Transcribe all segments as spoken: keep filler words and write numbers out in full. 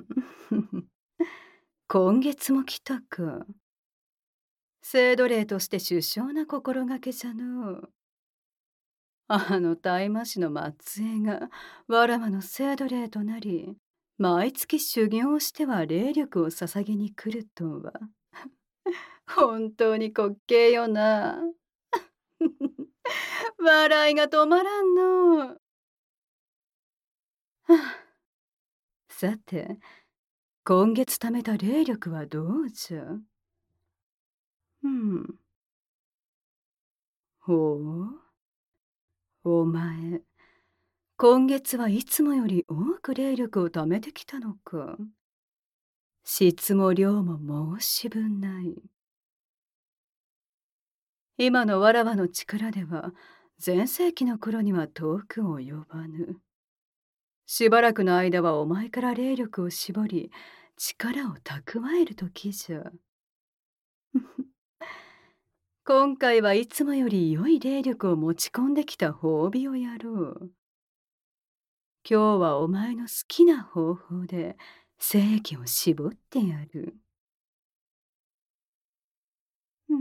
今月も来たか。制度令として殊勝な心がけじゃの。あの大魔師の末裔がわらわの制度令となり、毎月修行をしては霊力を捧げに来るとは。本当に滑稽よな。笑いが止まらんの。はあ、さて、今月貯めた霊力はどうじゃ。うん。ほう。お前、今月はいつもより多く霊力を貯めてきたのか。質も量も申し分ない。今のわらわの力では、全盛期の頃には遠く及ばぬ。しばらくの間はお前から霊力を絞り、力を蓄える時じゃ。今回はいつもより良い霊力を持ち込んできた褒美をやろう。今日はお前の好きな方法で精液を絞ってやる。うん。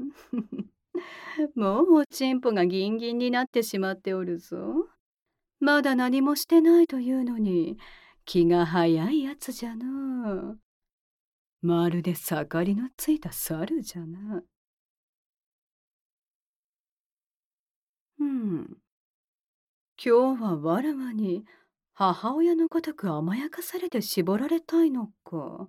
もうおちんぽがギンギンになってしまっておるぞ。まだ何もしてないというのに、気が早いやつじゃな。まるで盛りのついた猿じゃな。うん。今日はわらわに母親のごとく甘やかされて絞られたいのか。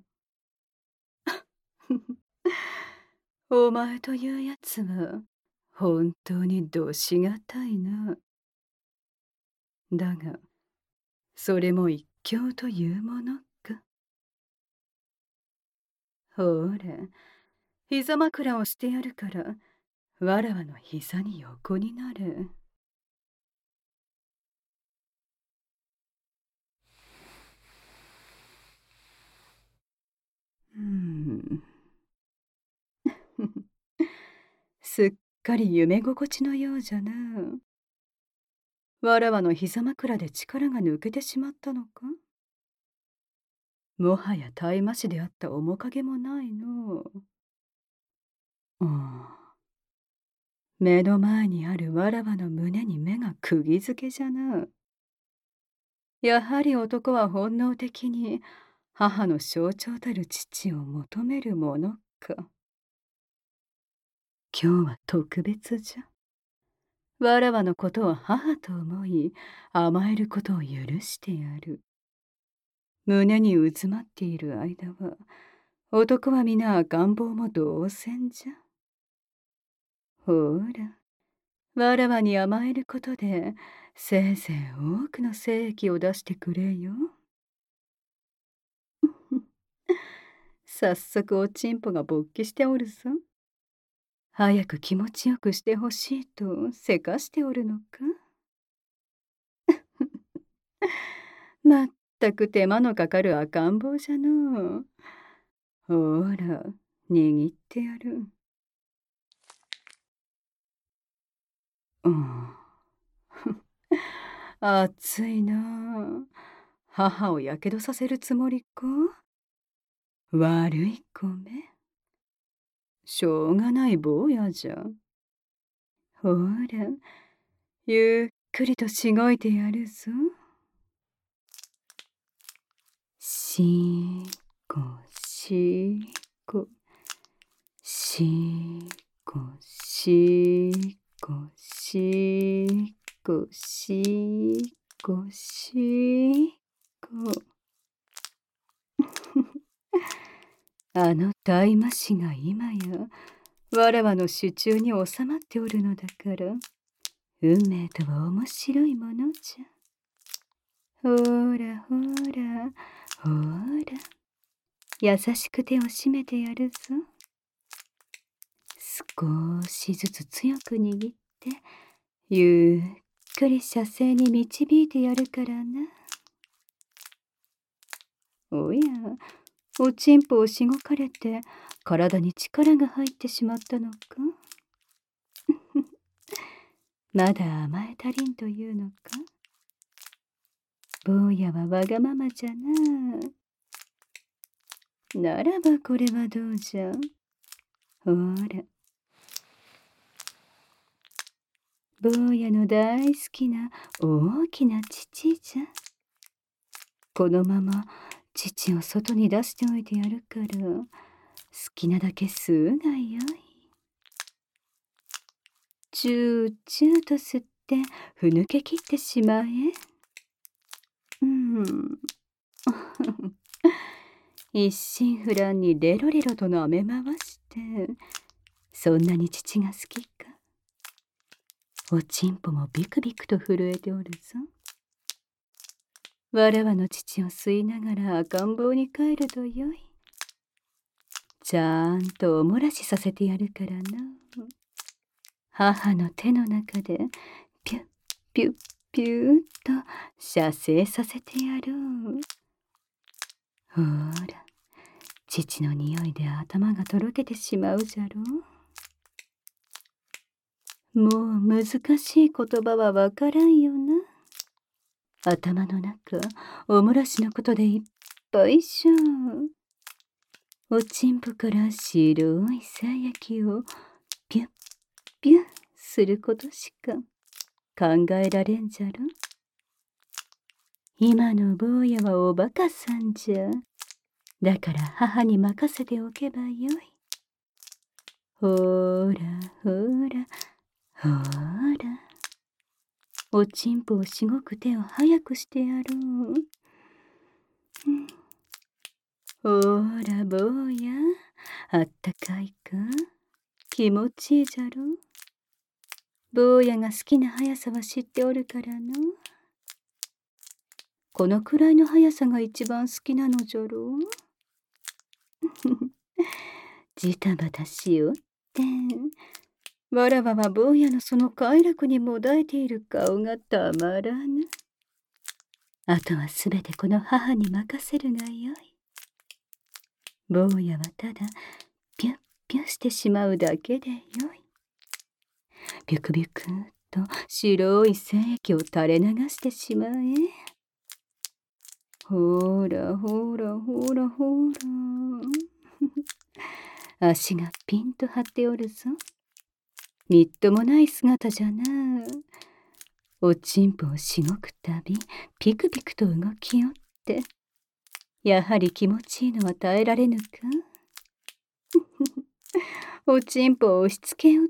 お前というやつは本当にどしがたいな。だが、それも一興というものか。ほら、膝枕をしてやるから、わらわの膝に横になれ。うーん。すっかり夢心地のようじゃな。わらわの膝枕で力が抜けてしまったのか。もはや大麻師であった面影もないの。うん。目の前にあるわらわの胸に目が釘付けじゃな。やはり男は本能的に母の象徴たる父を求めるものか。今日は特別じゃ。わらわのことを母と思い、甘えることを許してやる。胸に渦まっている間は、男は皆赤ん坊も同然じゃ。ほら、わらわに甘えることで、せいぜい多くの精液を出してくれよ。早速おちんぽが勃起しておるぞ。早く気持ちよくしてほしいとせかしておるのか。まったく手間のかかる赤ん坊じゃのう。ほら、握ってやる。うん。暑いなあ。母をやけどさせるつもりか。悪い米。しょうがない坊やじゃ。ほら、ゆっくりとしごいてやるぞ。しこしこ、しこしこしこしこしこ。あの大魔師が今やわらわの手中に収まっておるのだから、運命とは面白いものじゃ。ほらほらほら、優しく手を締めてやるぞ。少しずつ強く握って、ゆっくり射精に導いてやるからな。おや、おちんぽをしごかれて体に力が入ってしまったのか。まだ甘え足りんというのか。坊やはわがままじゃな。 ならばこれはどうじゃ。ほら。坊やの大好きな大きな乳じゃ。このまま乳を外に出しておいてやるから、好きなだけ吸うがよい。チューチューと吸ってふぬけ切ってしまえ。うん。一心不乱にレロレロと舐め回して、そんなに乳が好きか。おちんぽもビクビクと震えておるぞ。わらわの乳を吸いながら赤ん坊に帰るとよい。ちゃんとおもらしさせてやるからな。母の手の中でピュッピュッピュッと射精させてやろう。ほら、父の匂いで頭がとろけてしまうじゃろう。もう難しい言葉はわからんよな。頭の中、おもらしのことでいっぱいじゃ。おちんぽから白い精液をピュッピュッすることしか考えられんじゃろ。今の坊やはおバカさんじゃ。だから母に任せておけばよい。ほらほらほら。おちんぽをしごく手を早くしてやろう。うん、ほら坊や、あったかいか。気持ちいいじゃろ。坊やが好きな速さは知っておるからの。このくらいの速さが一番好きなのじゃろう。ジタバタしよって。わらわは坊やのその快楽にもだえている顔がたまらぬ。あとはすべてこの母に任せるがよい。坊やはただピュッピュしてしまうだけでよい。ビュクビュクっと白い精液を垂れ流してしまえ。ほらほらほらほら。足がピンと張っておるぞ。みっともない姿じゃな。おちんぽをしごくたびピクピクと動きよって、やはり気持ちいいのは耐えられぬか。おちんぽを押しつけよって、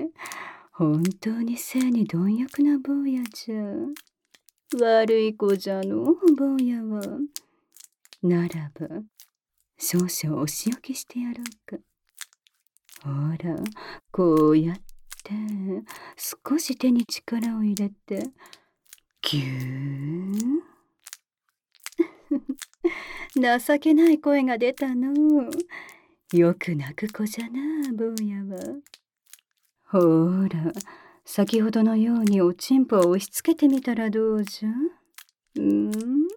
本当に性に貪欲な坊やじゃ。悪い子じゃの坊やは。ならば少々お仕置きしてやろうか。ほら、こうやって少し手に力を入れてぎゅーん。情けない声が出たの。よく泣く子じゃな、坊やは。ほら、先ほどのようにおちんぽを押し付けてみたらどうじゃ。うん、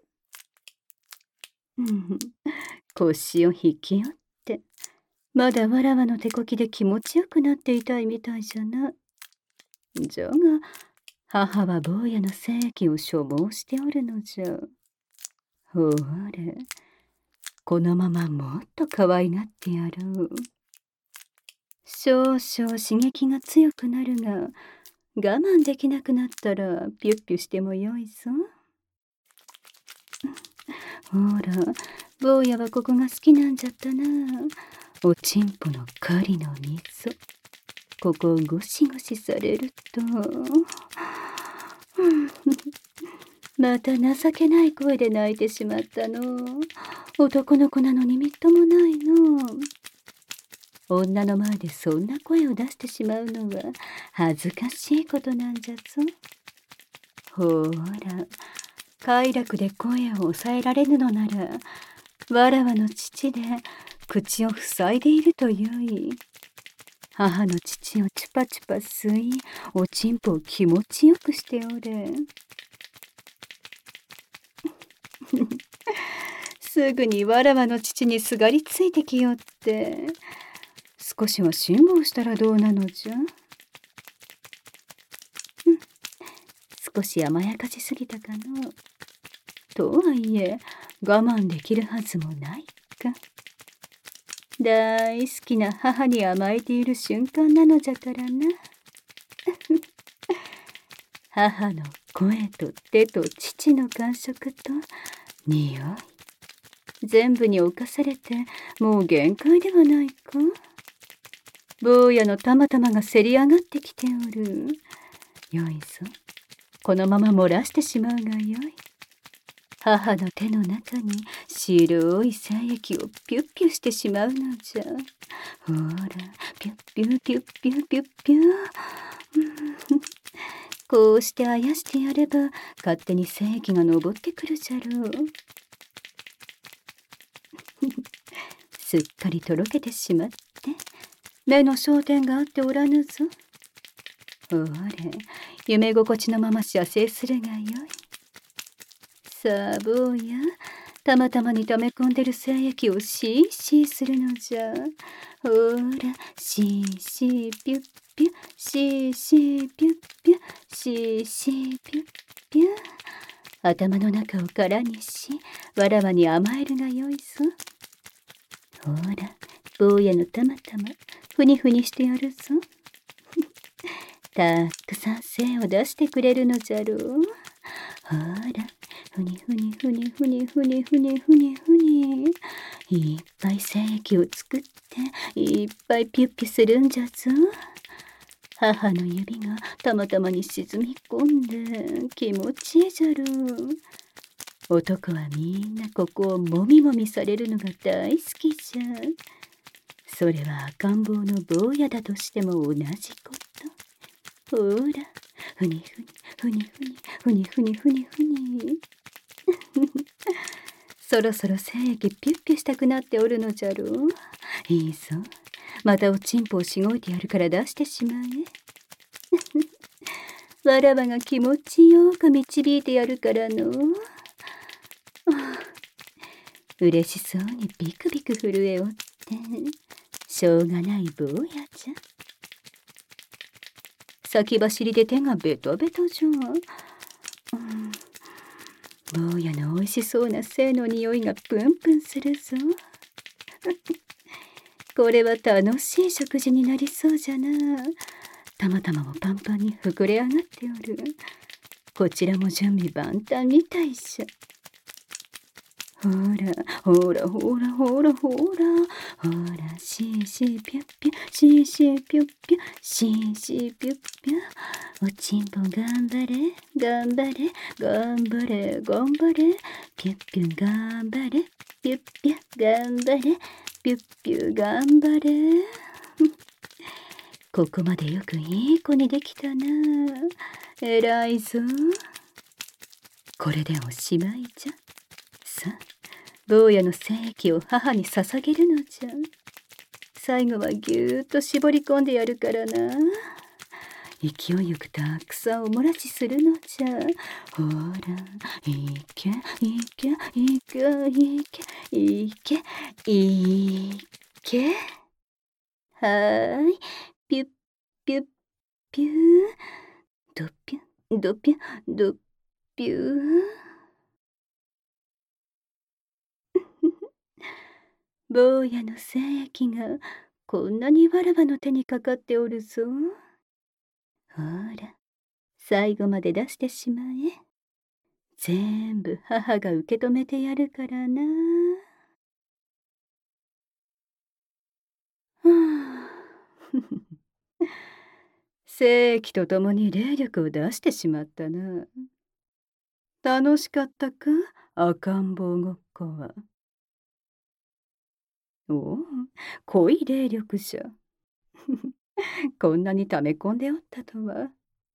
うん、腰を引き寄って、まだわらわの手こきで気持ちよくなっていたいみたいじゃな。じゃが、母は坊やの精液を所望しておるのじゃ。ほれ、このままもっと可愛がってやろう。少々刺激が強くなるが、我慢できなくなったらピュッピュしてもよいぞ。ほら、坊やはここが好きなんじゃったな。おちんぽの狩りの溝。ここをゴシゴシされると、また情けない声で泣いてしまったの。男の子なのにみっともないの。女の前でそんな声を出してしまうのは恥ずかしいことなんじゃぞ。ほら、快楽で声を抑えられぬのなら、わらわの乳で口を塞いでいるとよい。母の乳をチュパチュパ吸い、おちんぽを気持ちよくしておれ。すぐにわらわの乳にすがりついてきよって、少しは辛抱したらどうなのじゃ。うん、少し甘やかしすぎたかの。とはいえ我慢できるはずもないか。 大好きな母に甘えている瞬間なのじゃからな。母の声と手と父の感触と匂い、全部に侵されてもう限界ではないか。坊やのたまたまがせり上がってきておる。よいぞ、このまま漏らしてしまうがよい。母の手の中に白い精液をピュッピュしてしまうのじゃ。ほら、ピュッピュピュッピュピュッピュ。こうしてあやしてやれば勝手に精液が昇ってくるじゃろう。すっかりとろけてしまって目の焦点があっておらぬぞ。ほれ、夢心地のまま射精するがよい。さあ坊や、たまたまに溜め込んでる精液をシーシーするのじゃ。ほら、シーシーピュッピュ、シーシーピュッピュ、シーシーピュッピュ。頭の中を空にし、わらわに甘えるがよいぞ。ほら、坊やのたまたまふにふにしてやるぞ。たくさん精を出してくれるのじゃろう。ほら、ふにふにふにふにふにふにふにふに、いっぱい精液を作っていっぱいピュッピュするんじゃぞ。母の指がたまたまに沈み込んで気持ちいいじゃろう。男はみんなここをもみもみされるのが大好きじゃ。それは赤ん坊の坊やだとしても同じこと。ほら、ふにふにふにふにふにふにふにふに。そろそろ精液ピュッピュしたくなっておるのじゃろう。いいぞ、またおちんぽをしごいてやるから出してしまえ。わらわが気持ちよく導いてやるからの。嬉しそうにビクビク震えおってしょうがない坊やじゃ。先走りで手がベトベトじゃ。うん、坊やのおいしそうな精の匂いがプンプンするぞ。これは楽しい食事になりそうじゃな。たまたまもパンパンに膨れ上がっておる。こちらも準備万端みたいじゃ。ほら、ほら、ほら、ほら、ほら、ほら、シーシーピュッピュ、シーシーピュッピュ、シーシーピュッピュ。おちんぽ頑張れ、頑張れ、頑張れ、頑張れ、ピュッピュ頑張れ、ピュッピュ頑張れ、ピュッピュ頑張れ。ここまでよくいい子にできたな。えらいぞ。これでおしまいじゃ。さあ、坊やの精液を母に捧げるのじゃ。最後はぎゅーっと絞り込んでやるからな。勢いよくたくさんおもらしするのじゃ。ほら、いけ、いけ、いけ、いけ、いけ、いけ。はーい、ピュッピュッピュー、ドピュ、ドピュ、ドピュー。坊やの精液がこんなにわらわの手にかかっておるぞ。ほら、最後まで出してしまえ。全部母が受け止めてやるからな。はあ、精液とともに霊力を出してしまったな。楽しかったか、赤ん坊ごっこは。おお、濃い霊力じゃ。こんなに溜め込んでおったとは。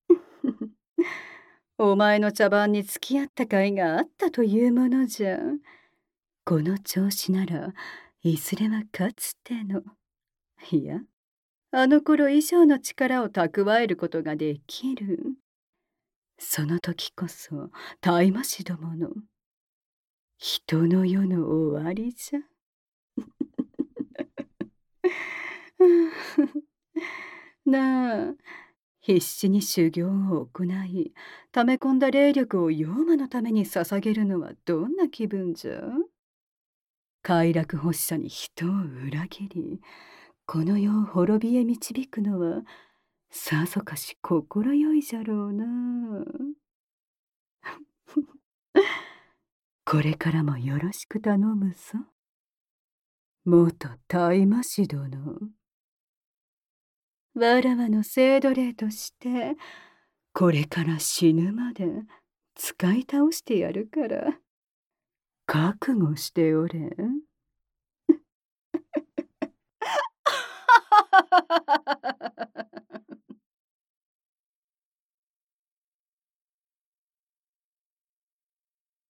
お前の茶番に付き合った甲斐があったというものじゃ。この調子ならいずれはかつての、いや、あの頃以上の力を蓄えることができる。その時こそ大魔師どもの人の世の終わりじゃ。なあ、必死に修行を行い、溜め込んだ霊力を妖魔のために捧げるのはどんな気分じゃ？ 快楽欲しさに人を裏切り、この世を滅びへ導くのは、さぞかし心よいじゃろうな。これからもよろしく頼むぞ。元大魔師殿。わらわの生奴隷として、これから死ぬまで使い倒してやるから、覚悟しておれん。